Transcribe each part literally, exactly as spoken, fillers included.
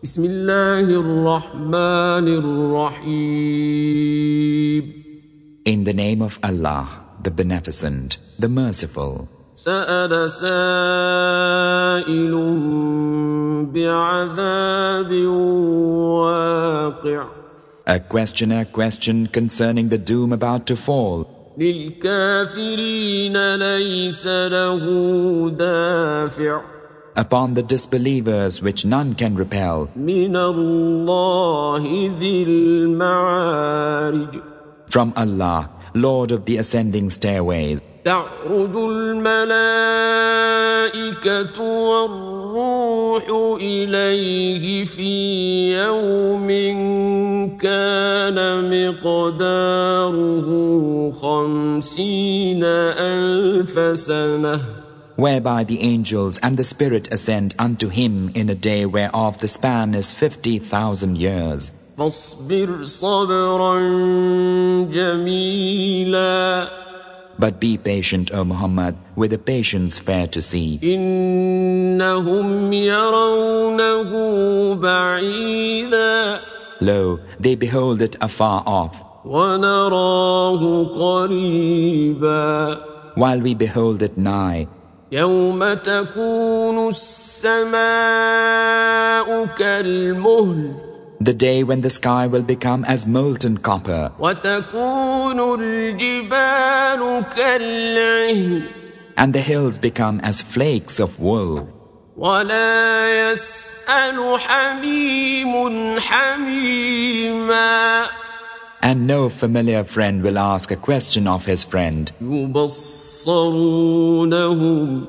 بسم الله الرحمن الرحيم. In the name of Allah, the Beneficent, the Merciful. سأل سائل بعذاب واقع. A questioner questioned concerning the doom about to fall. للكافرين ليس له دافع. Upon the disbelievers which none can repel. من الله ذي المعارج. From Allah, Lord of the ascending stairways. تعرج الملائكة والروح إليه في يوم كان مقداره خمسين ألف سنة. Whereby the angels and the Spirit ascend unto him in a day whereof the span is fifty thousand years. فاصبر صبرا جميلا. But be patient, O Muhammad, with a patience fair to see. إنهم يرونه بعيدا. Lo, they behold it afar off, ونراه قريبا. while we behold it nigh. يوم تكون السماء كالمهل. The day when the sky will become as molten copper, وتكون الجبال كالعهن. and the hills become as flakes of wool. ولا يسأل حميم حميما. And no familiar friend will ask a question of his friend. يبصرونهم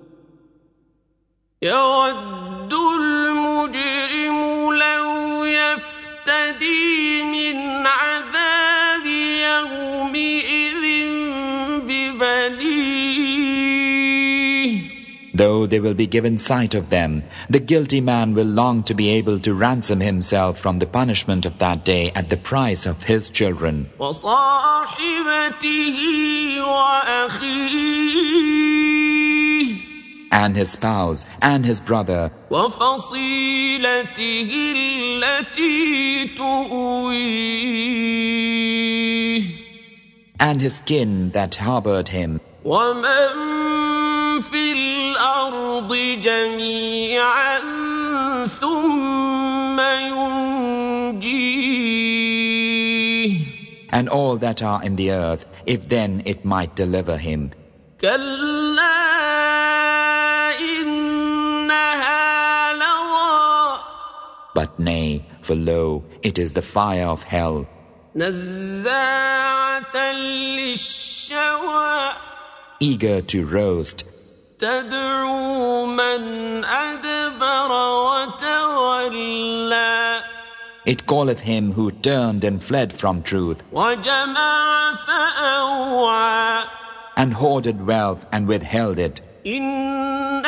يود المجرم لو يفتدي من عذاب يومئذ ببنيه. Though they will be given sight of them, the guilty man will long to be able to ransom himself from the punishment of that day at the price of his children. وصاحبته وأخيه. And his spouse, and his brother, وفصيلته التي تؤويه. and his kin that harbored him, ومن في الأرض جميعا ثم ينجيه. and all that are in the earth, if then it might deliver him. كلا إنها لظى. But nay, for lo, it is the fire of hell, نزاعة للشوى. eager to roast. تدعو من أدبر وتولى. It calleth him who turned and fled from truth, وجمع فأوعى. and hoarded wealth and withheld it. إن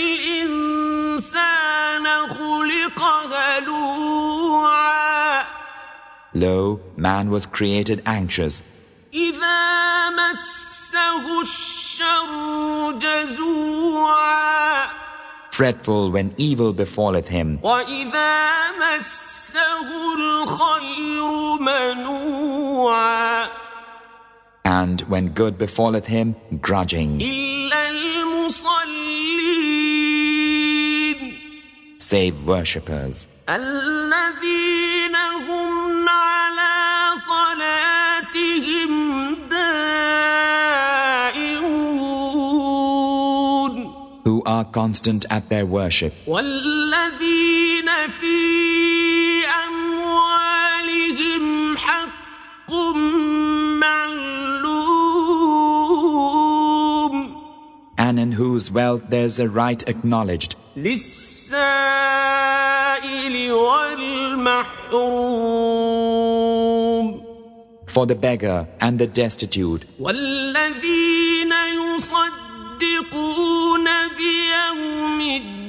الإنسان خلق هلوعا. Lo, man was created anxious, إذا مسه الشر جزوعا. fretful when evil befalleth him, وإذا مسه الخير منوعا. and when good befalleth him, grudging, إلا المصلين. save worshippers, الذين هم على صلاتهم دائمون. who are constant at their worship, والذين في أموالهم حق معلوم. and in whose wealth there's a right acknowledged, للسائل والمحروم. for the beggar and the destitute, والذين يصدقون بيوم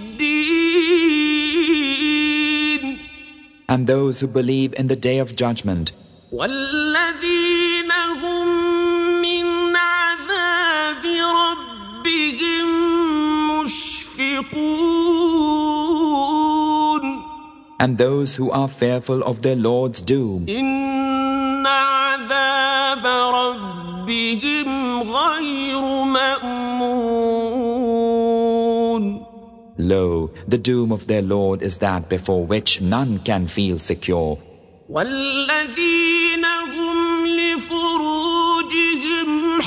الدين. and those who believe in the day of judgment, والذين هم من عذاب ربهم مشفقون. and those who are fearful of their Lord's doom. إن عذاب ربهم غير مأمون. Lo, the doom of their Lord is that before which none can feel secure. والذين هم لفروجهم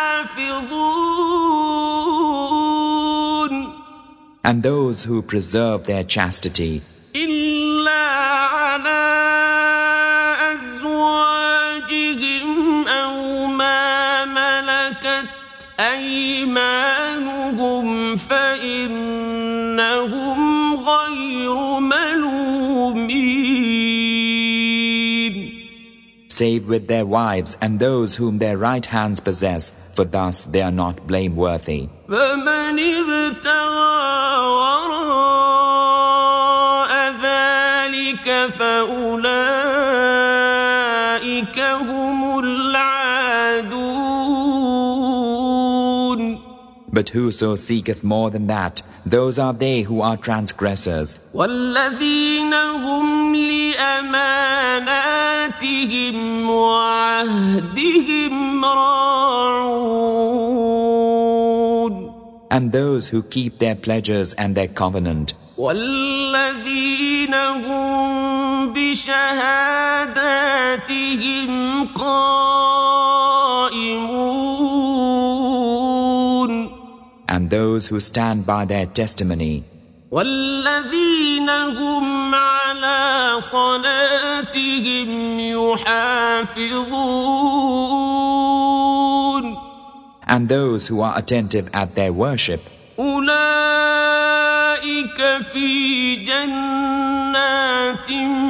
حافظون. And those who preserve their chastity, إلا على أزواجهم أو ما ملكت أيمانهم فإنهم غير ملومين. save with their wives and those whom their right hands possess, for thus they are not blameworthy. فمن ابتغى وراء ذلك فأولئك هم العادون. But whoso seeketh more than that, those are they who are transgressors. والذين هم لأماناتهم وعهدهم راعون. And those who keep their pledges and their covenant. والذين هم بشهاداتهم قائمون. And those who stand by their testimony. والذين هم على صلاتهم يحافظون. And those who are attentive at their worship. أولئك في جنات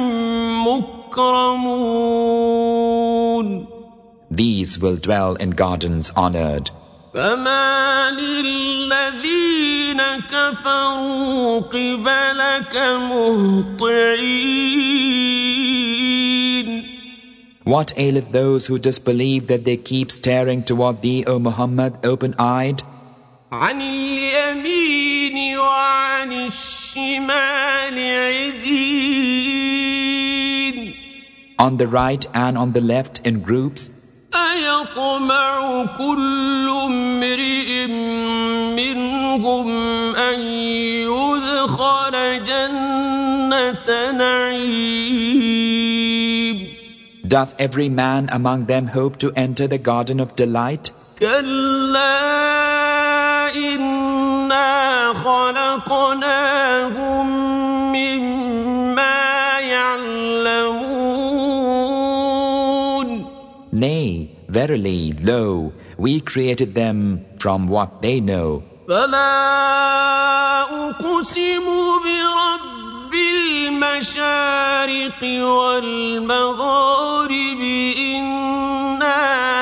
مكرمون. These will dwell in gardens honored. فما للذين كفروا قبلك مهطعين. What aileth those who disbelieve that they keep staring toward thee, O Muhammad, open-eyed? عن اليمين وعن الشمال عزين. On the right and on the left in groups. أيطمع كل امرئ منهم أن يدخل جنة نعيم. Doth every man among them hope to enter the garden of delight? كلا إنا خلقناهم مما يعلمون. Nay, verily, lo, we created them from what they know. فلا أقسم برب المشارق والمغارب إنا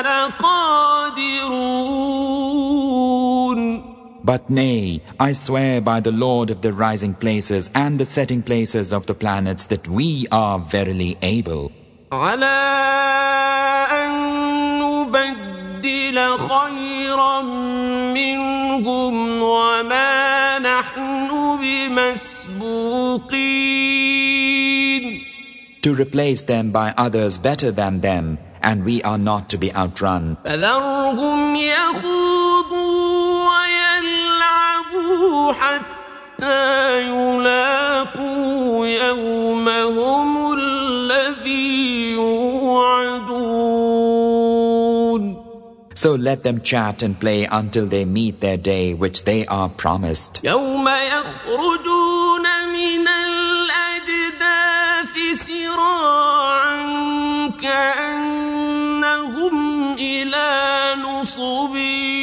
لقادرون. But nay, I swear by the Lord of the rising places and the setting places of the planets that we are verily able. على أن نبدل خيرا منهم وما نحن بمسبوقين. To replace them by others better than them, and we are not to be outrun. فذرهم يخوضوا ويلعبوا حتى يلاقوا يومهم الذي يوعدون. So let them chat and play until they meet their day which they are promised. يوم يخرجون من الأجداث سراعا كأنهم إلى نصب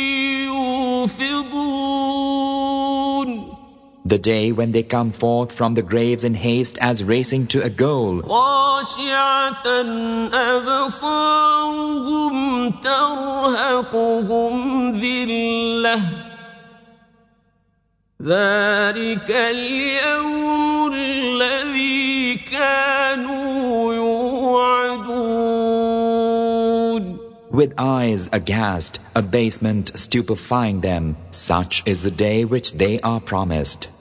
يوفضون. The day when they come forth from the graves in haste as racing to a goal. خاشعة أبصارهم ترهقهم ذلة. ذلك اليوم الذي كانوا يوعدون. With eyes aghast, abasement stupefying them, such is the day which they are promised.